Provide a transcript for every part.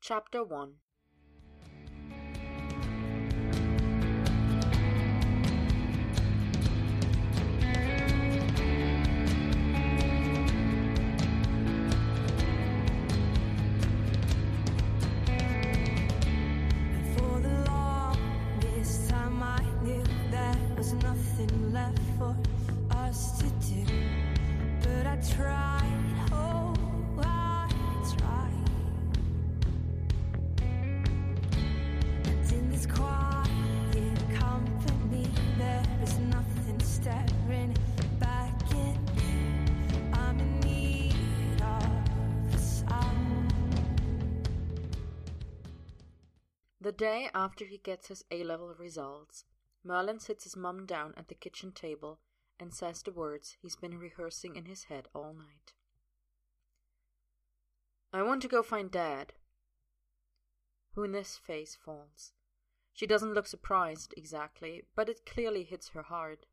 Chapter 1. The day after he gets his A-level results, Merlin sits his mum down at the kitchen table and says the words he's been rehearsing in his head all night. "I want to go find Dad." Huna's face falls. She doesn't look surprised exactly, but it clearly hits her hard.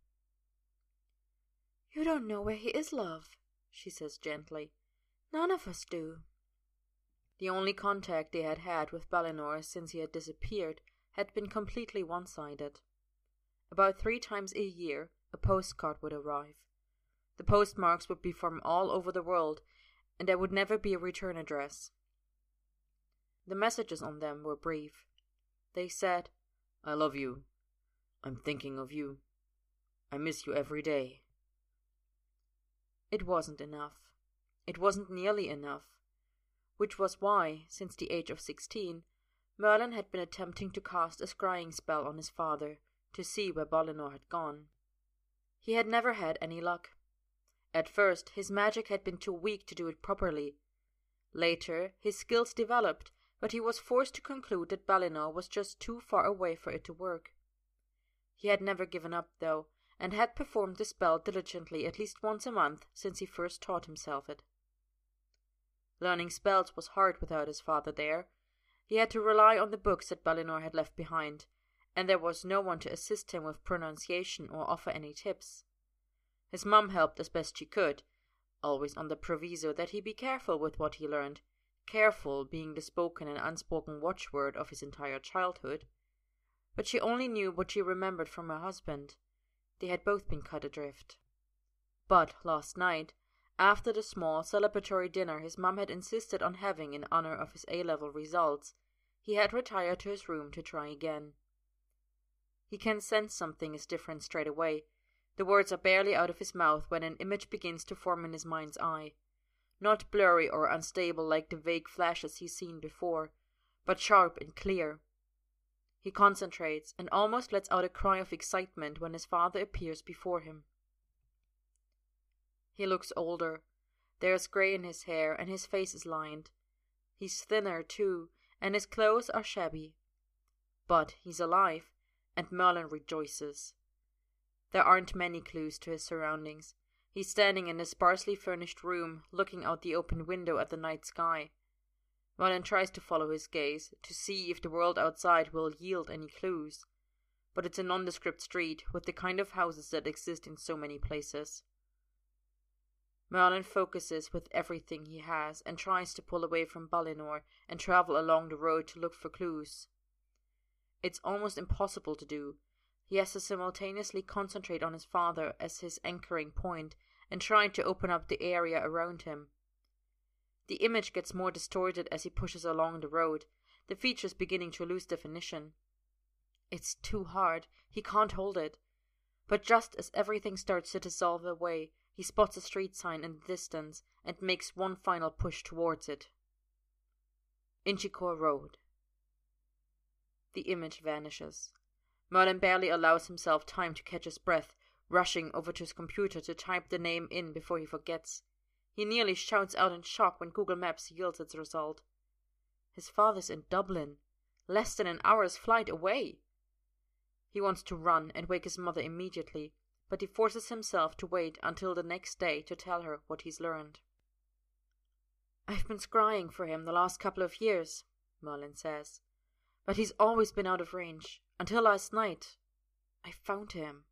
"You don't know where he is, love," she says gently. "None of us do." The only contact they had had with Balinor since he had disappeared had been completely one-sided. About 3 times a year, a postcard would arrive. The postmarks would be from all over the world, and there would never be a return address. The messages on them were brief. They said, "I love you. I'm thinking of you. I miss you every day." It wasn't enough. It wasn't nearly enough. Which was why, since the age of 16, Merlin had been attempting to cast a scrying spell on his father to see where Balinor had gone. He had never had any luck. At first, his magic had been too weak to do it properly. Later, his skills developed, but he was forced to conclude that Balinor was just too far away for it to work. He had never given up, though, and had performed the spell diligently at least once a month since he first taught himself it. Learning spells was hard without his father there. He had to rely on the books that Balinor had left behind, and there was no one to assist him with pronunciation or offer any tips. His mum helped as best she could, always on the proviso that he be careful with what he learned, careful being the spoken and unspoken watchword of his entire childhood. But she only knew what she remembered from her husband. They had both been cut adrift. But last night, after the small celebratory dinner his mum had insisted on having in honor of his A-level results, he had retired to his room to try again. He can sense something is different straight away. The words are barely out of his mouth when an image begins to form in his mind's eye. Not blurry or unstable like the vague flashes he's seen before, but sharp and clear. He concentrates and almost lets out a cry of excitement when his father appears before him. He looks older. There is grey in his hair, and his face is lined. He's thinner, too, and his clothes are shabby. But he's alive, and Merlin rejoices. There aren't many clues to his surroundings. He's standing in a sparsely furnished room, looking out the open window at the night sky. Merlin tries to follow his gaze, to see if the world outside will yield any clues. But it's a nondescript street, with the kind of houses that exist in so many places. Merlin focuses with everything he has and tries to pull away from Balinor and travel along the road to look for clues. It's almost impossible to do. He has to simultaneously concentrate on his father as his anchoring point and try to open up the area around him. The image gets more distorted as he pushes along the road, the features beginning to lose definition. It's too hard. He can't hold it. But just as everything starts to dissolve away, he spots a street sign in the distance and makes one final push towards it. Inchicore Road. The image vanishes. Merlin barely allows himself time to catch his breath, rushing over to his computer to type the name in before he forgets. He nearly shouts out in shock when Google Maps yields its result. His father's in Dublin, less than an hour's flight away. He wants to run and wake his mother immediately, but he forces himself to wait until the next day to tell her what he's learned. "I've been scrying for him the last couple of years," Merlin says, "but he's always been out of range, until last night. I found him."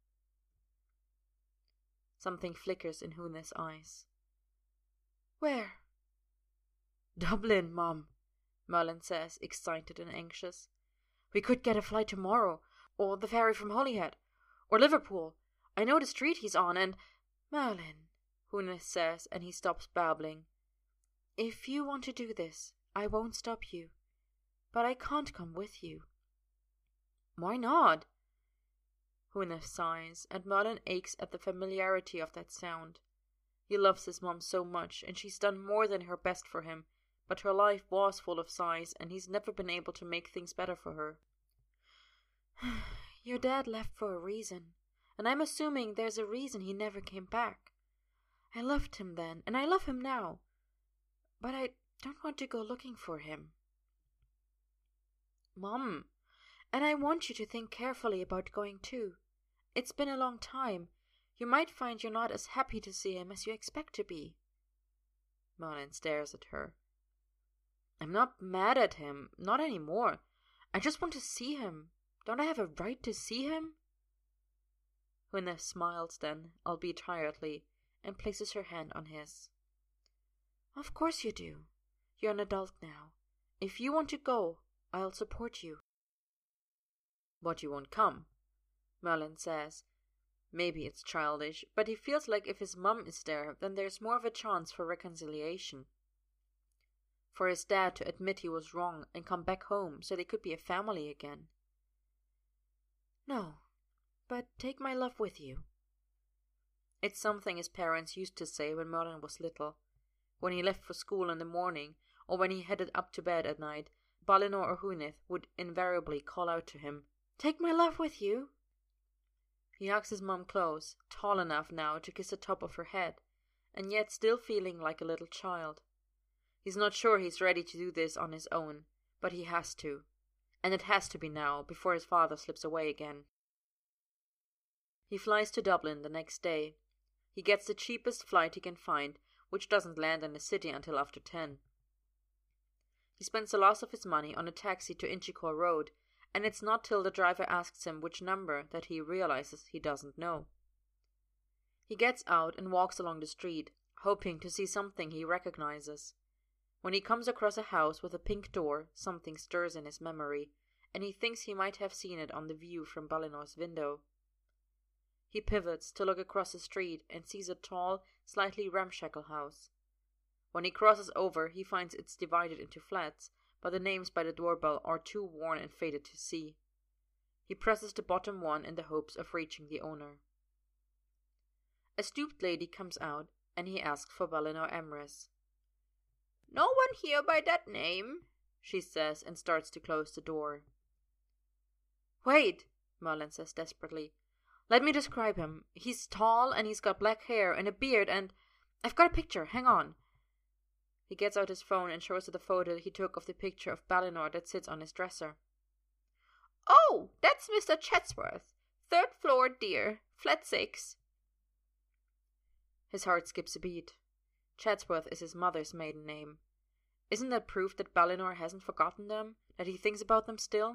Something flickers in Huna's eyes. "Where?" "Dublin, Mom," Merlin says, excited and anxious. We could get a flight tomorrow, or the ferry from Holyhead, or Liverpool. I know the street he's on, and— Merlin, Hoonith says, and he stops babbling. If you want to do this, I won't stop you. But I can't come with you. Why not? Hoonith sighs, and Merlin aches at the familiarity of that sound. He loves his mom so much, and she's done more than her best for him, but her life was full of sighs, and he's never been able to make things better for her. Your dad left for a reason, and I'm assuming there's a reason he never came back. I loved him then, and I love him now, but I don't want to go looking for him. Mom, and I want you to think carefully about going too. It's been a long time. You might find you're not as happy to see him as you expect to be. Merlin stares at her. I'm not mad at him, not anymore. I just want to see him. Don't I have a right to see him? Hoonith smiles then, albeit tiredly, and places her hand on his. Of course you do. You're an adult now. If you want to go, I'll support you. But you won't come, Merlin says. Maybe it's childish, but he feels like if his mum is there, then there's more of a chance for reconciliation. For his dad to admit he was wrong and come back home so they could be a family again. No, but take my love with you. It's something his parents used to say when Merlin was little. When he left for school in the morning, or when he headed up to bed at night, Balinor or Hoonith would invariably call out to him, Take my love with you. He hugs his mum close, tall enough now to kiss the top of her head, and yet still feeling like a little child. He's not sure he's ready to do this on his own, but he has to. And it has to be now, before his father slips away again. He flies to Dublin the next day. He gets the cheapest flight he can find, which doesn't land in the city until after 10. He spends the last of his money on a taxi to Inchicore Road, and it's not till the driver asks him which number that he realizes he doesn't know. He gets out and walks along the street, hoping to see something he recognizes. When he comes across a house with a pink door, something stirs in his memory, and he thinks he might have seen it on the view from Balinor's window. He pivots to look across the street and sees a tall, slightly ramshackle house. When he crosses over, he finds it's divided into flats, but the names by the doorbell are too worn and faded to see. He presses the bottom one in the hopes of reaching the owner. A stooped lady comes out, and he asks for Balinor Emrys. No one here by that name, she says, and starts to close the door. Wait, Merlin says desperately. Let me describe him. He's tall, and he's got black hair and a beard, and— I've got a picture, hang on. He gets out his phone and shows her the photo he took of the picture of Balinor that sits on his dresser. Oh, that's Mr. Chatsworth. 3rd floor, dear. Flat 6. His heart skips a beat. Chatsworth is his mother's maiden name. Isn't that proof that Balinor hasn't forgotten them? That he thinks about them still?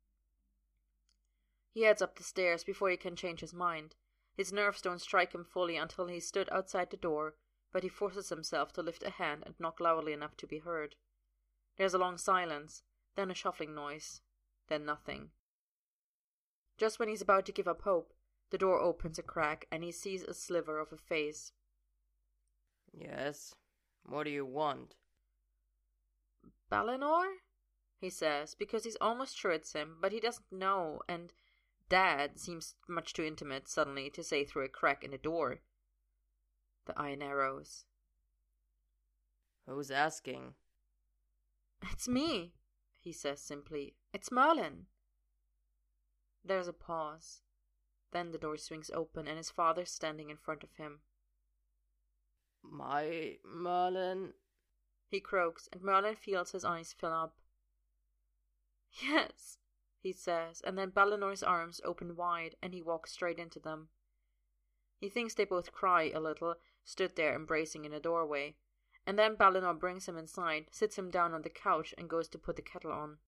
He heads up the stairs before he can change his mind. His nerves don't strike him fully until he stood outside the door, but he forces himself to lift a hand and knock loudly enough to be heard. There's a long silence, then a shuffling noise, then nothing. Just when he's about to give up hope, the door opens a crack and he sees a sliver of a face. Yes, what do you want? Balinor? He says, because he's almost sure it's him, but he doesn't know, and Dad seems much too intimate suddenly to say through a crack in the door. The eye narrows. Who's asking? It's me, he says simply. It's Merlin. There's a pause. Then the door swings open and his father's standing in front of him. My Merlin? He croaks, and Merlin feels his eyes fill up. Yes, he says, and then Balinor's arms open wide and he walks straight into them. He thinks they both cry a little, stood there embracing in a doorway, and then Balinor brings him inside, sits him down on the couch and goes to put the kettle on.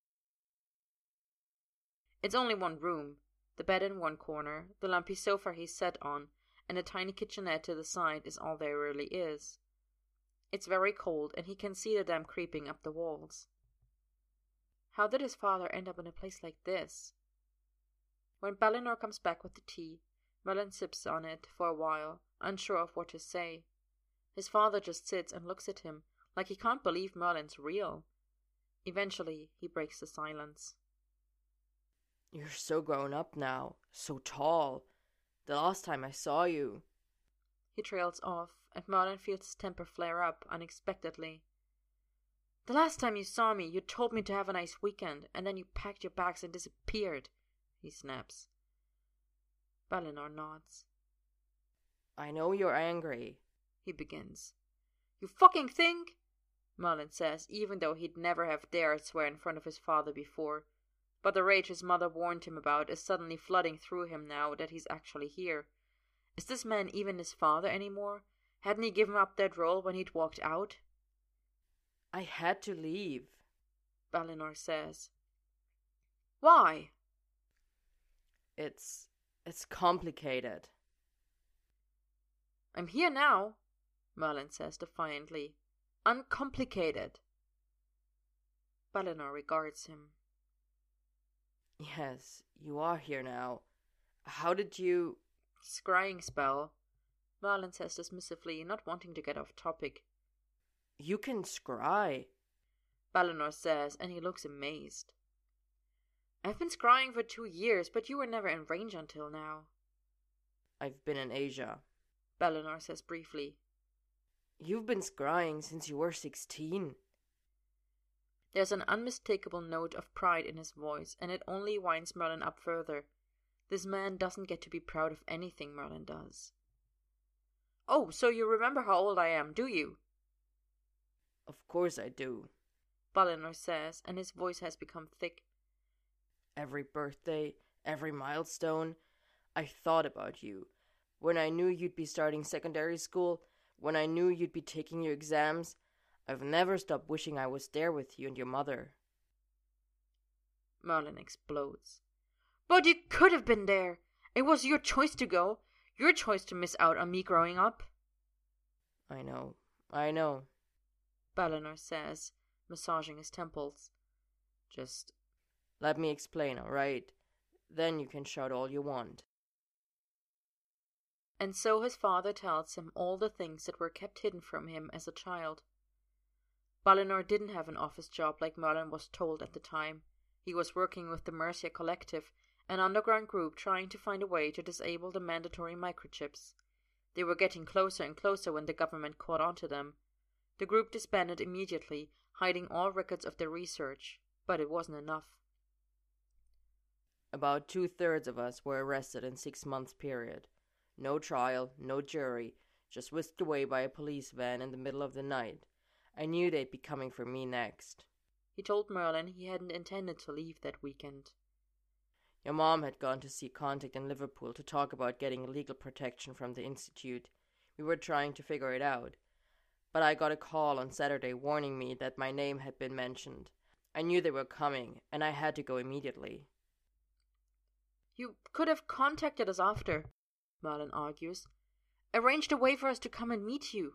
It's only one room, the bed in one corner, the lumpy sofa he's sat on, and a tiny kitchenette to the side is all there really is. It's very cold, and he can see the damp creeping up the walls. How did his father end up in a place like this? When Balinor comes back with the tea, Merlin sips on it for a while, unsure of what to say. His father just sits and looks at him, like he can't believe Merlin's real. Eventually, he breaks the silence. You're so grown up now, so tall. The last time I saw you. He trails off, and Merlin feels his temper flare up unexpectedly. The last time you saw me, you told me to have a nice weekend, and then you packed your bags and disappeared, he snaps. Balinor nods. I know you're angry, he begins. You fucking think? Merlin says, even though he'd never have dared swear in front of his father before. But the rage his mother warned him about is suddenly flooding through him now that he's actually here. Is this man even his father anymore? Hadn't he given up that role when he'd walked out? I had to leave, Balinor says. Why? It's complicated. I'm here now, Merlin says defiantly. Uncomplicated. Balinor regards him. Yes, you are here now. How did you... Scrying spell, Merlin says dismissively, not wanting to get off topic. You can scry, Balinor says, and he looks amazed. I've been scrying for 2 years, but you were never in range until now. I've been in Asia, Balinor says briefly. You've been scrying since you were 16. There's an unmistakable note of pride in his voice, and it only winds Merlin up further. This man doesn't get to be proud of anything Merlin does. Oh, so you remember how old I am, do you? Of course I do, Balinor says, and his voice has become thick. Every birthday, every milestone, I thought about you. When I knew you'd be starting secondary school, when I knew you'd be taking your exams, I've never stopped wishing I was there with you and your mother. Merlin explodes. But you could have been there. It was your choice to go. Your choice to miss out on me growing up. I know, Balinor says, massaging his temples. Just let me explain, all right? Then you can shout all you want. And so his father tells him all the things that were kept hidden from him as a child. Balinor didn't have an office job like Merlin was told at the time. He was working with the Mercia Collective, an underground group trying to find a way to disable the mandatory microchips. They were getting closer and closer when the government caught on to them. The group disbanded immediately, hiding all records of their research, but it wasn't enough. About 2/3 of us were arrested in 6 months period. No trial, no jury, just whisked away by a police van in the middle of the night. I knew they'd be coming for me next. He told Merlin he hadn't intended to leave that weekend. Your mom had gone to see Contact in Liverpool to talk about getting legal protection from the Institute. We were trying to figure it out. But I got a call on Saturday warning me that my name had been mentioned. I knew they were coming, and I had to go immediately. You could have contacted us after, Merlin argues. Arranged a way for us to come and meet you.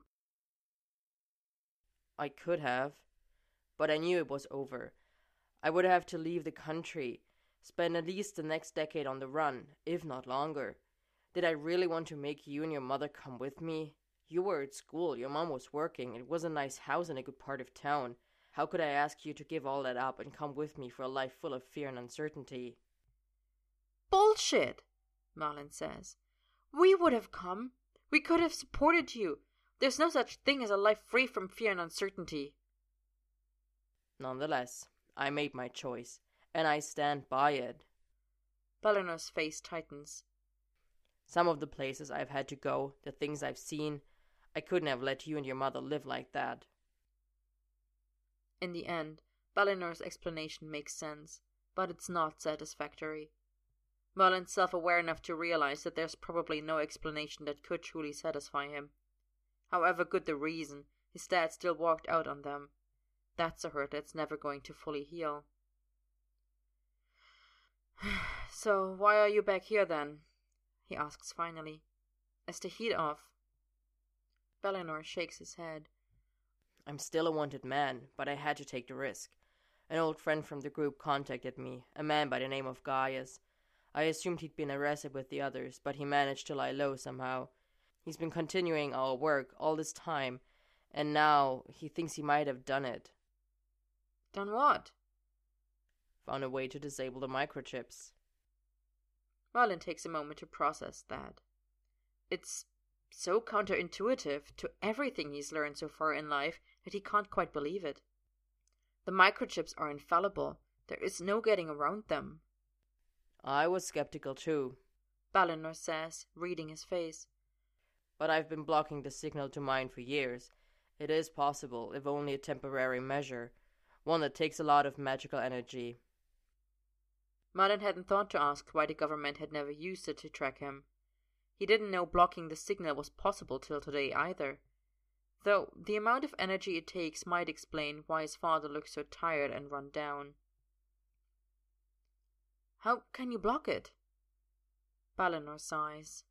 I could have, but I knew it was over. I would have to leave the country, spend at least the next decade on the run, if not longer. Did I really want to make you and your mother come with me? You were at school, your mom was working, it was a nice house in a good part of town. How could I ask you to give all that up and come with me for a life full of fear and uncertainty? Bullshit, Merlin says. We would have come. We could have supported you. There's no such thing as a life free from fear and uncertainty. Nonetheless, I made my choice, and I stand by it. Balinor's face tightens. Some of the places I've had to go, the things I've seen, I couldn't have let you and your mother live like that. In the end, Balinor's explanation makes sense, but it's not satisfactory. Merlin's self-aware enough to realize that there's probably no explanation that could truly satisfy him. However good the reason, his dad still walked out on them. That's a hurt that's never going to fully heal. So, why are you back here then? He asks finally. Is the heat off? Balinor shakes his head. I'm still a wanted man, but I had to take the risk. An old friend from the group contacted me, a man by the name of Gaius. I assumed he'd been arrested with the others, but he managed to lie low somehow. He's been continuing our work all this time, and now he thinks he might have done it. Done what? Found a way to disable the microchips. Merlin takes a moment to process that. It's so counterintuitive to everything he's learned so far in life that he can't quite believe it. The microchips are infallible. There is no getting around them. I was skeptical too, Balinor says, reading his face. But I've been blocking the signal to mine for years. It is possible, if only a temporary measure, one that takes a lot of magical energy. Merlin hadn't thought to ask why the government had never used it to track him. He didn't know blocking the signal was possible till today either. Though the amount of energy it takes might explain why his father looks so tired and run down. How can you block it? Balinor sighs.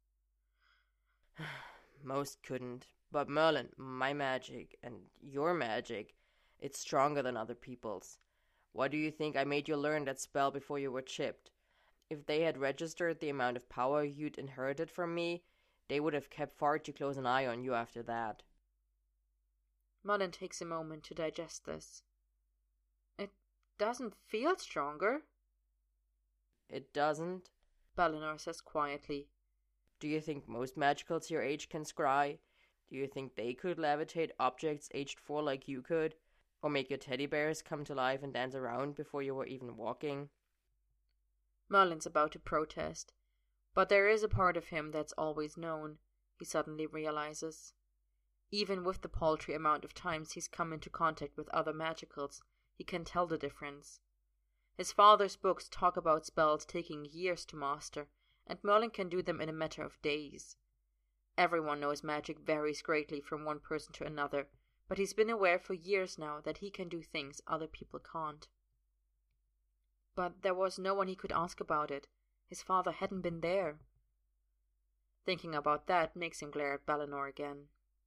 Most couldn't. But Merlin, my magic, and your magic, it's stronger than other people's. Why do you think I made you learn that spell before you were chipped? If they had registered the amount of power you'd inherited from me, they would have kept far too close an eye on you after that. Merlin takes a moment to digest this. It doesn't feel stronger. It doesn't? Balinor says quietly. Do you think most magicals your age can scry? Do you think they could levitate objects aged 4 like you could? Or make your teddy bears come to life and dance around before you were even walking? Merlin's about to protest, but there is a part of him that's always known, he suddenly realizes. Even with the paltry amount of times he's come into contact with other magicals, he can tell the difference. His father's books talk about spells taking years to master, and Merlin can do them in a matter of days. Everyone knows magic varies greatly from one person to another, but he's been aware for years now that he can do things other people can't. But there was no one he could ask about it. His father hadn't been there. Thinking about that makes him glare at Balinor again.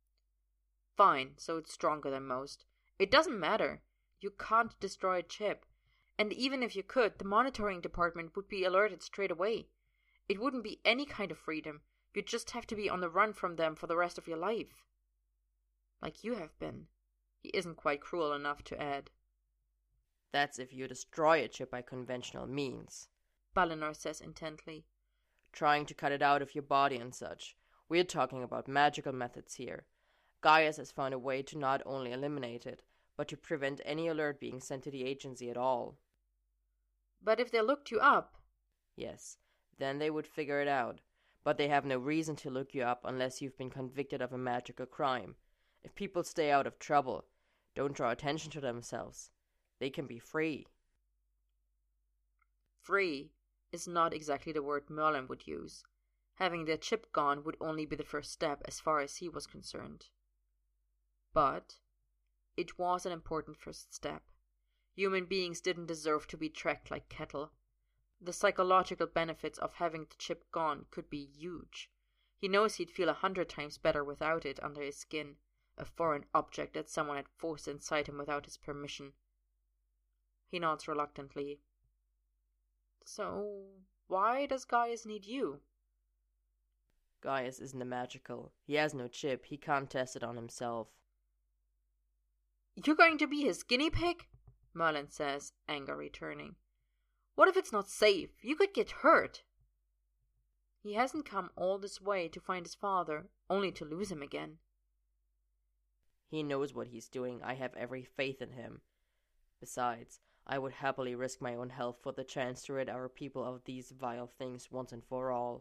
Fine, so it's stronger than most. It doesn't matter. You can't destroy a chip. And even if you could, the monitoring department would be alerted straight away. It wouldn't be any kind of freedom. You'd just have to be on the run from them for the rest of your life. Like you have been. He isn't quite cruel enough to add. That's if you destroy a chip by conventional means, Balinor says intently. Trying to cut it out of your body and such. We're talking about magical methods here. Gaius has found a way to not only eliminate it, but to prevent any alert being sent to the agency at all. But if they looked you up... Yes, then they would figure it out. But they have no reason to look you up unless you've been convicted of a magical crime. If people stay out of trouble, don't draw attention to themselves, they can be free. Free is not exactly the word Merlin would use. Having their chip gone would only be the first step as far as he was concerned. But it was an important first step. Human beings didn't deserve to be tracked like cattle. The psychological benefits of having the chip gone could be huge. He knows he'd feel 100 times better without it under his skin, a foreign object that someone had forced inside him without his permission. He nods reluctantly. So, why does Gaius need you? Gaius isn't a magical. He has no chip. He can't test it on himself. You're going to be his guinea pig? Merlin says, anger returning. What if it's not safe? You could get hurt. He hasn't come all this way to find his father, only to lose him again. He knows what he's doing. I have every faith in him. Besides, I would happily risk my own health for the chance to rid our people of these vile things once and for all.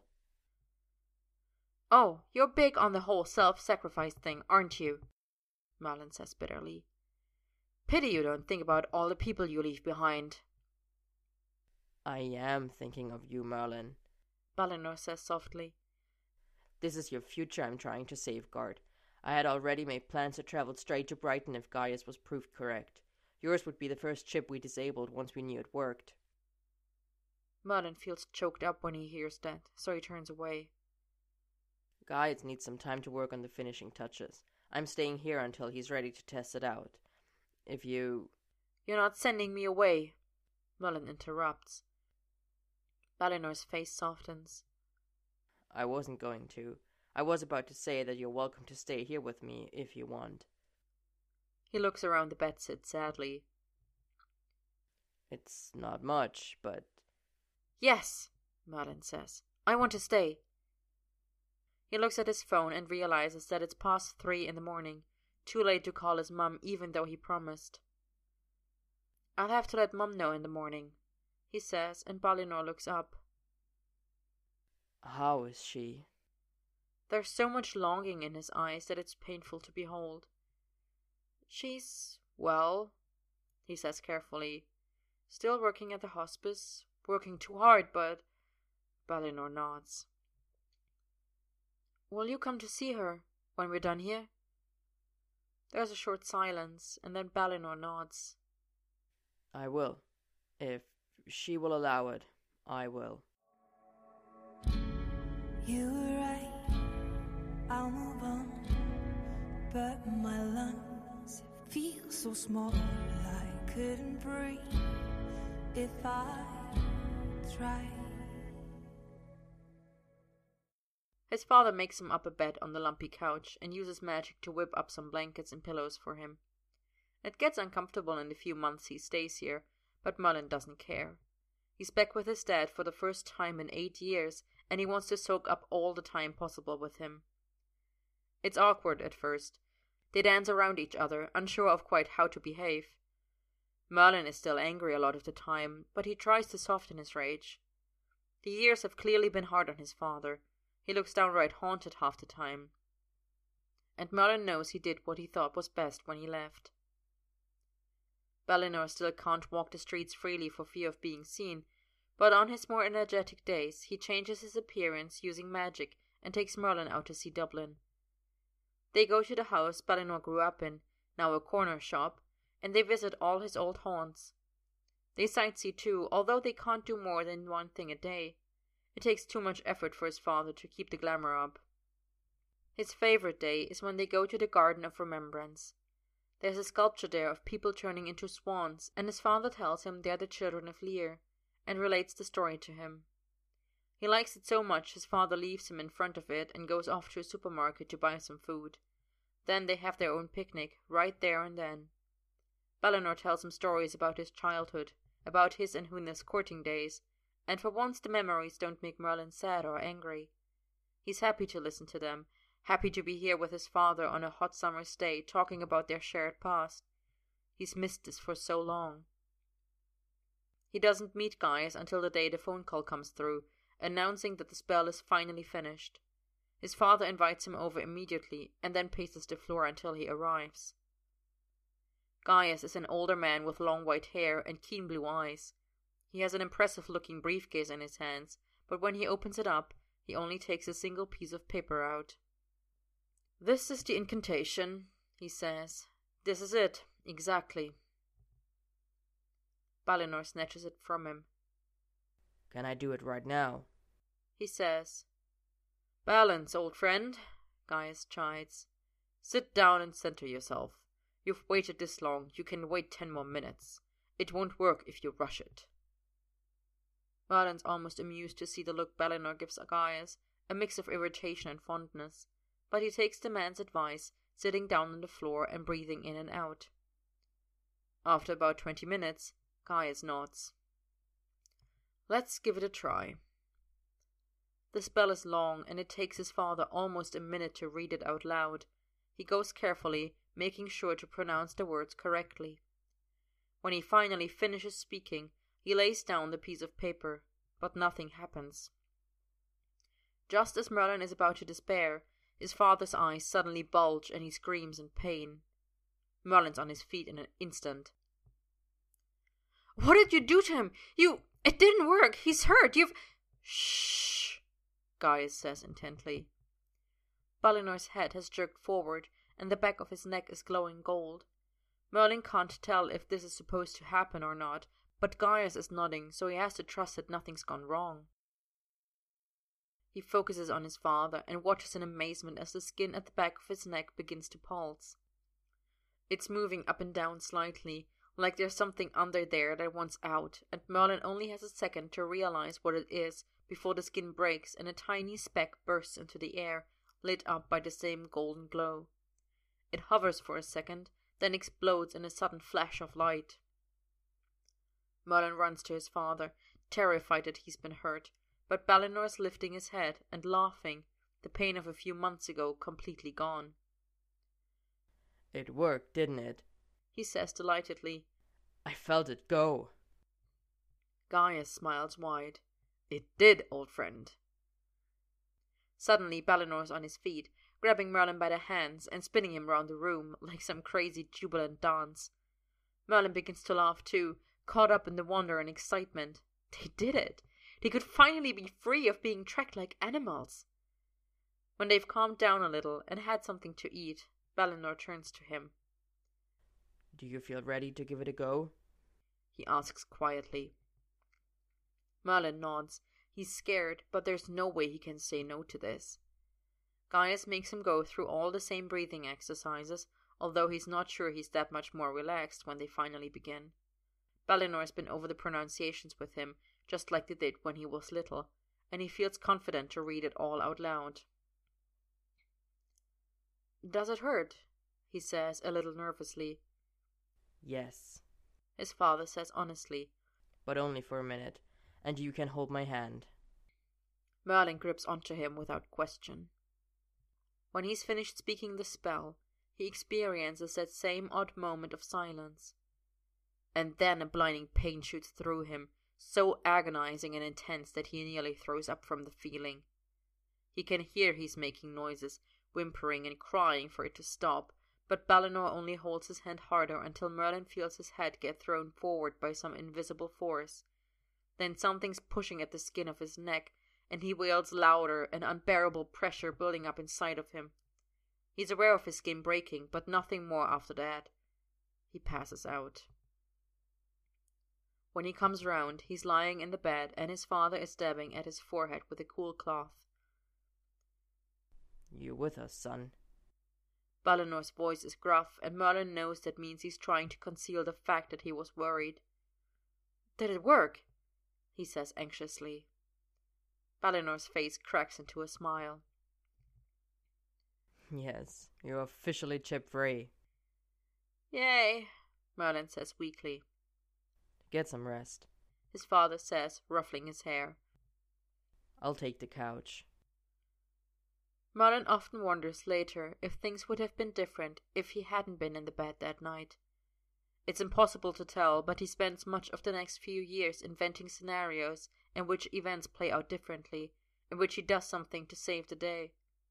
Oh, you're big on the whole self-sacrifice thing, aren't you? Merlin says bitterly. Pity you don't think about all the people you leave behind. I am thinking of you, Merlin, Balinor says softly. This is your future I'm trying to safeguard. I had already made plans to travel straight to Brighton if Gaius was proved correct. Yours would be the first chip we disabled once we knew it worked. Merlin feels choked up when he hears that, so he turns away. Gaius needs some time to work on the finishing touches. I'm staying here until he's ready to test it out. If you... You're not sending me away, Mullen interrupts. Balinor's face softens. I wasn't going to. I was about to say that you're welcome to stay here with me if you want. He looks around the bedsit sadly. It's not much, but... Yes, Mullen says. I want to stay. He looks at his phone and realizes that it's past 3 in the morning, too late to call his mum even though he promised. I'll have to let Mum know in the morning, he says, and Balinor looks up. How is she? There's so much longing in his eyes that it's painful to behold. She's, well, he says carefully, still working at the hospice, working too hard, but... Balinor nods. Will you come to see her when we're done here? There's a short silence, and then Balinor nods. I will. If she will allow it, I will. You were right, I'll move on. But my lungs feel so small, I couldn't breathe if I tried. His father makes him up a bed on the lumpy couch and uses magic to whip up some blankets and pillows for him. It gets uncomfortable in the few months he stays here, but Mullen doesn't care. He's back with his dad for the first time in 8 years, and he wants to soak up all the time possible with him. It's awkward at first. They dance around each other, unsure of quite how to behave. Merlin is still angry a lot of the time, but he tries to soften his rage. The years have clearly been hard on his father. He looks downright haunted half the time. And Merlin knows he did what he thought was best when he left. Balinor still can't walk the streets freely for fear of being seen, but on his more energetic days he changes his appearance using magic and takes Merlin out to see Dublin. They go to the house Balinor grew up in, now a corner shop, and they visit all his old haunts. They sightsee too, although they can't do more than one thing a day. It takes too much effort for his father to keep the glamour up. His favorite day is when they go to the Garden of Remembrance. There's a sculpture there of people turning into swans, and his father tells him they are the children of Lear, and relates the story to him. He likes it so much his father leaves him in front of it and goes off to a supermarket to buy some food. Then they have their own picnic, right there and then. Balinor tells him stories about his childhood, about his and Huna's courting days, and for once the memories don't make Merlin sad or angry. He's happy to listen to them, happy to be here with his father on a hot summer's day talking about their shared past. He's missed this for so long. He doesn't meet Gaius until the day the phone call comes through, announcing that the spell is finally finished. His father invites him over immediately, and then paces the floor until he arrives. Gaius is an older man with long white hair and keen blue eyes. He has an impressive-looking briefcase in his hands, but when he opens it up, he only takes a single piece of paper out. "This is the incantation," he says. "This is it, exactly." Balinor snatches it from him. Can I do it right now? He says. "Balance, old friend," Gaius chides. "Sit down and center yourself. You've waited this long, you can wait 10 more minutes. It won't work if you rush it." Merlin's almost amused to see the look Balinor gives Gaius, a mix of irritation and fondness, but he takes the man's advice, sitting down on the floor and breathing in and out. After about 20 minutes, Gaius nods. "Let's give it a try." The spell is long, and it takes his father almost a minute to read it out loud. He goes carefully, making sure to pronounce the words correctly. When he finally finishes speaking, he lays down the piece of paper, but nothing happens. Just as Merlin is about to despair, his father's eyes suddenly bulge and he screams in pain. Merlin's on his feet in an instant. "What did you do to him? It didn't work! He's hurt! Shh! Gaius says intently. Balinor's head has jerked forward, and the back of his neck is glowing gold. Merlin can't tell if this is supposed to happen or not, but Gaius is nodding, so he has to trust that nothing's gone wrong. He focuses on his father and watches in amazement as the skin at the back of his neck begins to pulse. It's moving up and down slightly, like there's something under there that wants out, and Merlin only has a second to realize what it is before the skin breaks and a tiny speck bursts into the air, lit up by the same golden glow. It hovers for a second, then explodes in a sudden flash of light. Merlin runs to his father, terrified that he's been hurt, but Balinor is lifting his head and laughing, the pain of a few months ago completely gone. It worked, didn't it? He says delightedly. I felt it go. Gaius smiles wide. It did, old friend. Suddenly Balinor is on his feet, grabbing Merlin by the hands and spinning him round the room like some crazy jubilant dance. Merlin begins to laugh too, caught up in the wonder and excitement. They did it! They could finally be free of being tracked like animals. When they've calmed down a little and had something to eat, Balinor turns to him. Do you feel ready to give it a go? He asks quietly. Merlin nods. He's scared, but there's no way he can say no to this. Gaius makes him go through all the same breathing exercises, although he's not sure he's that much more relaxed when they finally begin. Balinor has been over the pronunciations with him, just like they did when he was little, and he feels confident to read it all out loud. Does it hurt? He says, a little nervously. Yes. His father says honestly. But only for a minute, and you can hold my hand. Merlin grips onto him without question. When he's finished speaking the spell, he experiences that same odd moment of silence. And then a blinding pain shoots through him, so agonizing and intense that he nearly throws up from the feeling. He can hear he's making noises, whimpering and crying for it to stop, but Balinor only holds his hand harder until Merlin feels his head get thrown forward by some invisible force. Then something's pushing at the skin of his neck, and he wails louder, an unbearable pressure building up inside of him. He's aware of his skin breaking, but nothing more after that. He passes out. When he comes round, he's lying in the bed, and his father is dabbing at his forehead with a cool cloth. You with us, son? Balinor's voice is gruff, and Merlin knows that means he's trying to conceal the fact that he was worried. Did it work? He says anxiously. Balinor's face cracks into a smile. Yes, you're officially chip free. Yay, Merlin says weakly. Get some rest, his father says, ruffling his hair. I'll take the couch. Merlin often wonders later if things would have been different if he hadn't been in the bed that night. It's impossible to tell, but he spends much of the next few years inventing scenarios in which events play out differently, in which he does something to save the day.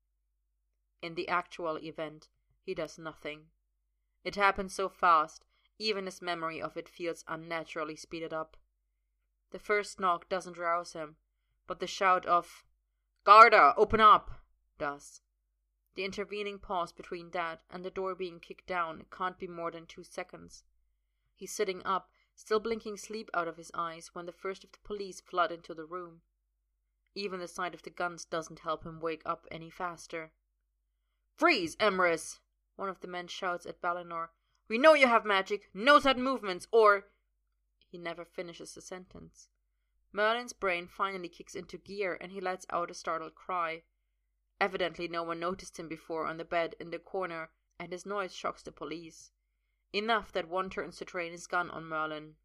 In the actual event, he does nothing. It happens so fast, even his memory of it feels unnaturally speeded up. The first knock doesn't rouse him, but the shout of, "Garda, open up!" does. The intervening pause between that and the door being kicked down can't be more than 2 seconds. He's sitting up, still blinking sleep out of his eyes when the first of the police flood into the room. Even the sight of the guns doesn't help him wake up any faster. "Freeze, Emrys!" one of the men shouts at Balinor. "We know you have magic, no sudden movements, or—" He never finishes the sentence. Merlin's brain finally kicks into gear and he lets out a startled cry. Evidently no one noticed him before on the bed in the corner, and his noise shocks the police. Enough that one turns to train his gun on Merlin.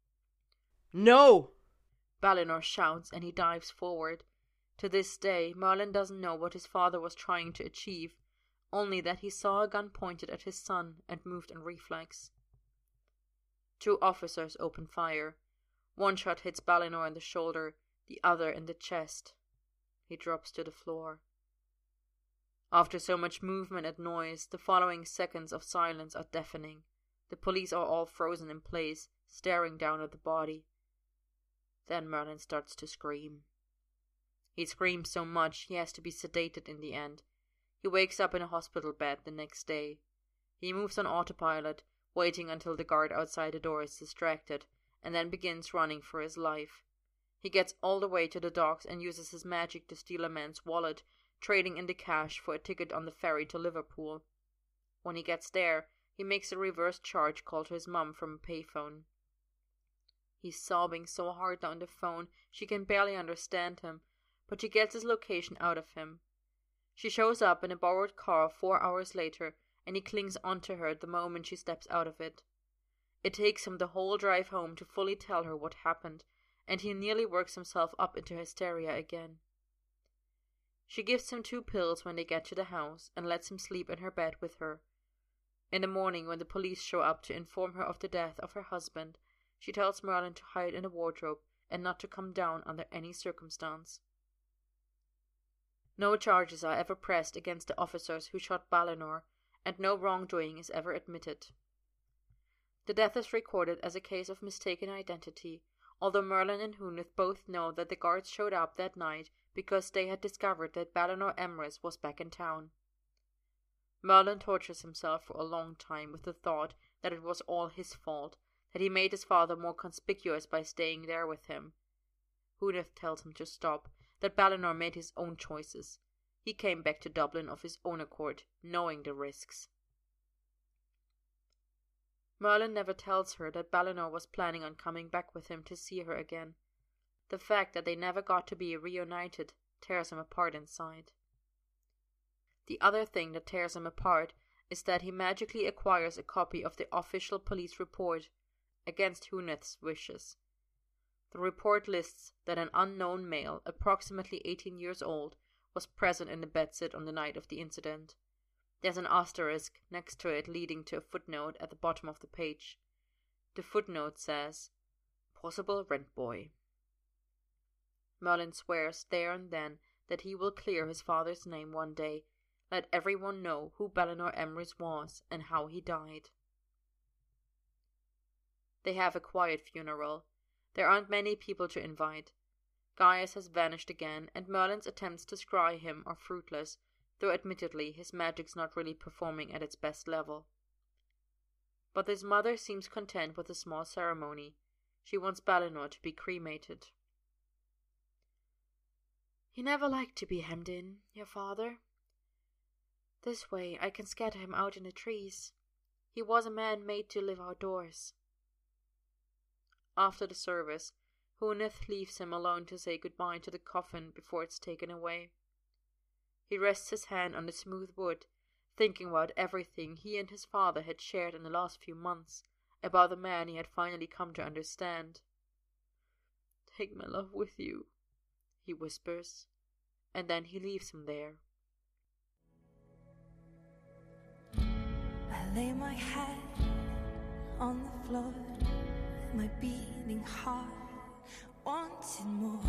"No!" Balinor shouts and he dives forward. To this day, Merlin doesn't know what his father was trying to achieve, only that he saw a gun pointed at his son and moved in reflex. 2 officers open fire. One shot hits Balinor in the shoulder, the other in the chest. He drops to the floor. After so much movement and noise, the following seconds of silence are deafening. The police are all frozen in place, staring down at the body. Then Merlin starts to scream. He screams so much he has to be sedated in the end. He wakes up in a hospital bed the next day. He moves on autopilot, waiting until the guard outside the door is distracted, and then begins running for his life. He gets all the way to the docks and uses his magic to steal a man's wallet, trading in the cash for a ticket on the ferry to Liverpool. When he gets there, He makes a reverse charge call to his mum from a payphone. He's sobbing so hard on the phone she can barely understand him, but she gets his location out of him. She shows up in a borrowed car 4 hours later, and he clings onto her the moment she steps out of it. It takes him the whole drive home to fully tell her what happened, and he nearly works himself up into hysteria again. She gives him 2 pills when they get to the house and lets him sleep in her bed with her. In the morning, when the police show up to inform her of the death of her husband, she tells Merlin to hide in a wardrobe and not to come down under any circumstance. No charges are ever pressed against the officers who shot Balinor, and no wrongdoing is ever admitted. The death is recorded as a case of mistaken identity, although Merlin and Huneth both know that the guards showed up that night because they had discovered that Balinor Emrys was back in town. Merlin tortures himself for a long time with the thought that it was all his fault, that he made his father more conspicuous by staying there with him. Huneth tells him to stop, that Balinor made his own choices. He came back to Dublin of his own accord, knowing the risks. Merlin never tells her that Balinor was planning on coming back with him to see her again. The fact that they never got to be reunited tears him apart inside. The other thing that tears him apart is that he magically acquires a copy of the official police report, against Huneth's wishes. The report lists that an unknown male, approximately 18 years old, was present in the bedsit on the night of the incident. There's an asterisk next to it leading to a footnote at the bottom of the page. The footnote says, "Possible rent boy." Merlin swears there and then that he will clear his father's name one day, let everyone know who Balinor Emrys was and how he died. They have a quiet funeral. There aren't many people to invite. Gaius has vanished again, and Merlin's attempts to scry him are fruitless, though admittedly his magic's not really performing at its best level. But his mother seems content with a small ceremony. She wants Balinor to be cremated. "He never liked to be hemmed in, your father. This way I can scatter him out in the trees. He was a man made to live outdoors." After the service, Huneth leaves him alone to say goodbye to the coffin before it's taken away. He rests his hand on the smooth wood, thinking about everything he and his father had shared in the last few months, about the man he had finally come to understand. "Take my love with you," he whispers, and then he leaves him there. I lay my head on the floor, my beating heart wanted more.